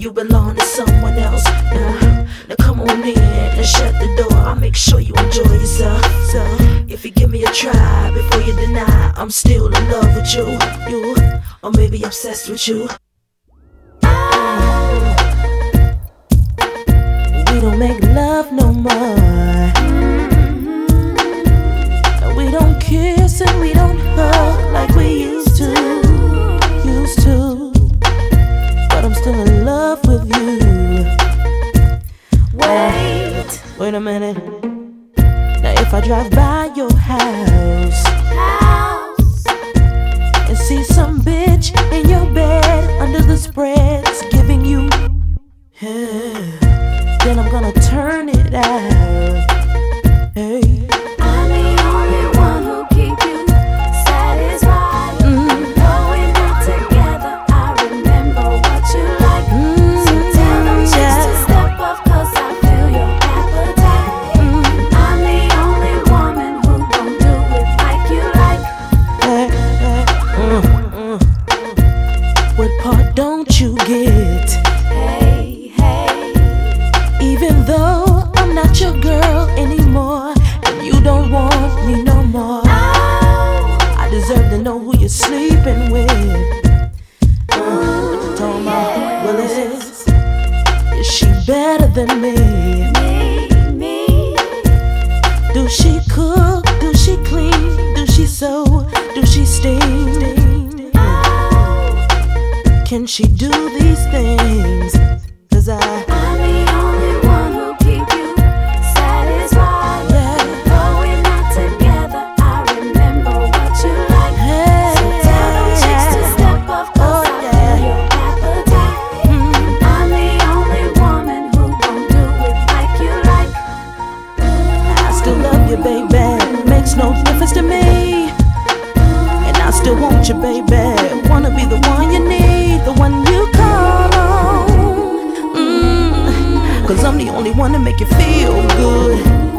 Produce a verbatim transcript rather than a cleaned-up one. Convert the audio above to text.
you belong to someone else. Now, now come on in and shut the door. I'll make sure you enjoy yourself. So, if you give me a try before you deny, I'm still in love with you, you, or maybe obsessed with you. We don't make love no more. We don't kiss and we don't hug like we used to, used to. But I'm still in love with you. Wait, wait a minute. Now if I drive by your house, house and see some bitch in your bed under the spreads giving you head, then I'm gonna turn it out. Hey. What part don't you get? Hey, hey. Even though I'm not your girl anymore, and you don't want me no more, oh. I deserve to know who you're sleeping with. Uh, what you talking about? Well, is, is she better than me? Me, me. Do she cook? Do she clean? Do she sew? Do she steam? Can she do these things? Cause I I'm the only one who keep you satisfied. Yeah. Though we're not together, I remember what you like. Hey, so tell them chicks to step up, cause oh, I yeah. feel your appetite. Mm. I'm the only woman who gon' do it like you like. I still love you, baby. Makes no difference to me. And I still want you, baby. Wanna be the one you need, the one you call on. mm, Cause I'm the only one to make you feel good.